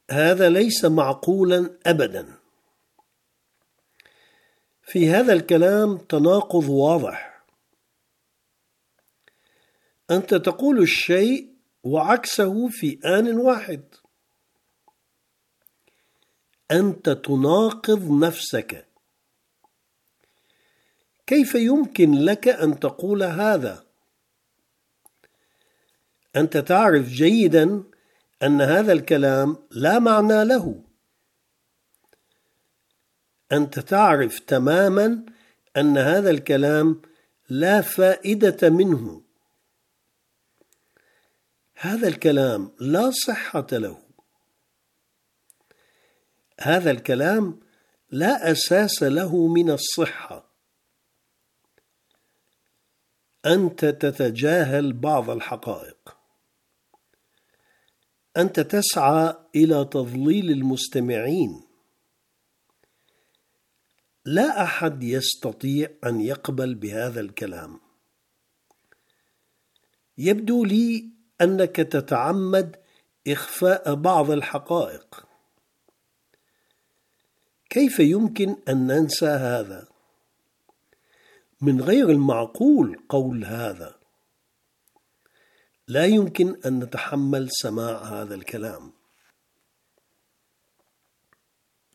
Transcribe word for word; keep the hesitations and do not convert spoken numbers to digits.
هذا ليس معقولا أبدا. في هذا الكلام تناقض واضح. أنت تقول الشيء وعكسه في آن واحد. أنت تناقض نفسك. كيف يمكن لك أن تقول هذا؟ أنت تعرف جيدا أن هذا الكلام لا معنى له. أنت تعرف تماما أن هذا الكلام لا فائدة منه. هذا الكلام لا صحة له. هذا الكلام لا أساس له من الصحة. أنت تتجاهل بعض الحقائق. أنت تسعى إلى تضليل المستمعين. لا أحد يستطيع أن يقبل بهذا الكلام. يبدو لي أنك تتعمد إخفاء بعض الحقائق. كيف يمكن أن ننسى هذا؟ من غير المعقول قول هذا. لا يمكن أن نتحمل سماع هذا الكلام.